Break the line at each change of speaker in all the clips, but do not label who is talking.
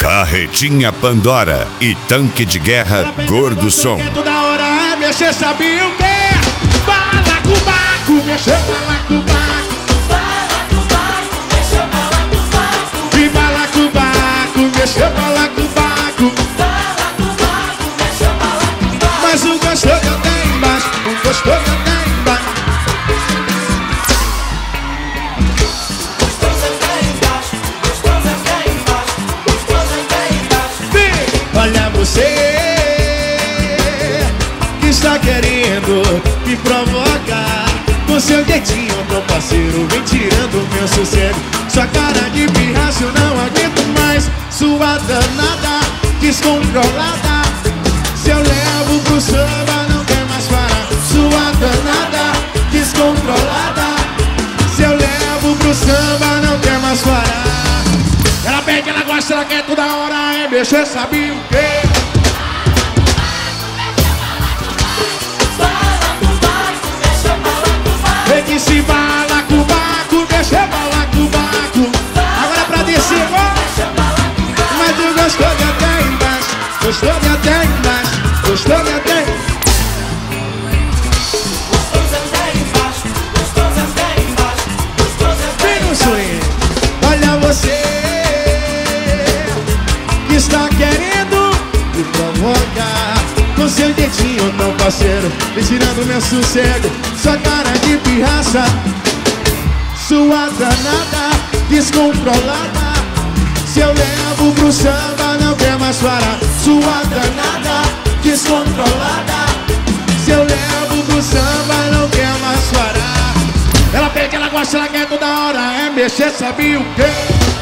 Carretinha Pandora e tanque de guerra Gordo Som.
Toda hora é mexer, sabia o quê? Balacobaco, mexer balacobaco.
Balacobaco, mexer balacobaco.
E balacobaco, mexer balacobaco.
Balacobaco, mexer balacobaco.
Mas o gostoso eu tenho embaixo, o gostoso eu tenho embaixo. Olha você que está querendo me provocar com seu jeitinho tão parceiro, vem tirando meu sossego. Sua cara de pirraço eu não aguento mais. Sua danada descontrolada, se eu levo pro samba não quer mais parar. Sua danada descontrolada, se eu levo pro samba não quer mais parar. Ela pede, ela gosta, ela quer toda hora é mexer, sabia o quê?
Balacobaco, mexer balacobaco.
Vem que se balacobaco, mexer balacobaco. Agora pra descer, ó. Mas tu gostou de até embaixo, gostou de até embaixo, gostou de até embaixo. Vem no swing, olha você que está querendo me provocar com seu dedinho tão parceiro, me tirando meu sossego. Sua cara de pirraça, sua danada descontrolada, se eu levo pro samba não quer mais parar. Sua danada descontrolada, se eu levo pro samba não quer mais parar. Ela pede, ela gosta, ela quer toda hora é mexer, sabia o quê?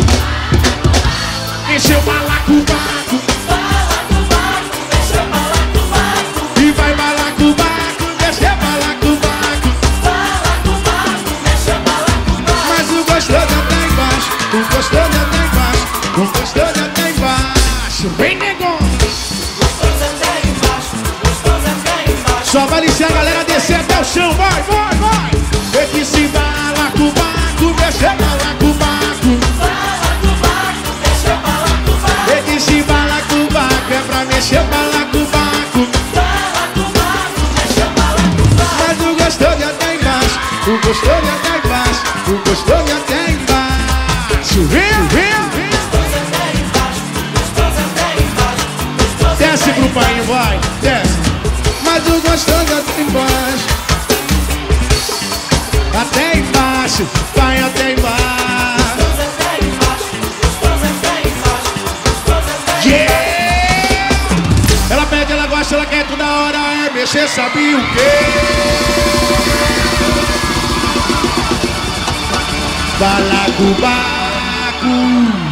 Mexeu balacobaco,
Balacobaco, mexer balacobaco.
e vai balacobaco, mexer balacobaco.
Balacobaco, mexer balacobaco.
Mas o gostoso até embaixo, o gostoso até embaixo, o gostoso até embaixo. Vem, negão!
Gostoso até embaixo, gostoso até embaixo.
Só vai descer a galera descer até o chão, vai, vai, vai! Vem que se balacobaco, mexer balacobaco.
Balacobaco, mexer balacobaco.
Vem que se balacobaco, é pra mexer balacobaco.
Balacobaco, mexer balacobaco.
Mas o gostoso até embaixo, o gostoso até embaixo, o gostoso até embaixo. Vem, vem, vem!
Gostoso até embaixo, gostoso até embaixo. Gostoso
Desce,
até
grupinho, vai, desce. Mas o gostoso até embaixo, até embaixo, vai até embaixo.
Gostoso até embaixo, gostoso até embaixo. Gostoso até
Yeah! Ela pede, ela gosta, ela quer toda hora é mexer, sabia o quê? Balacobaco.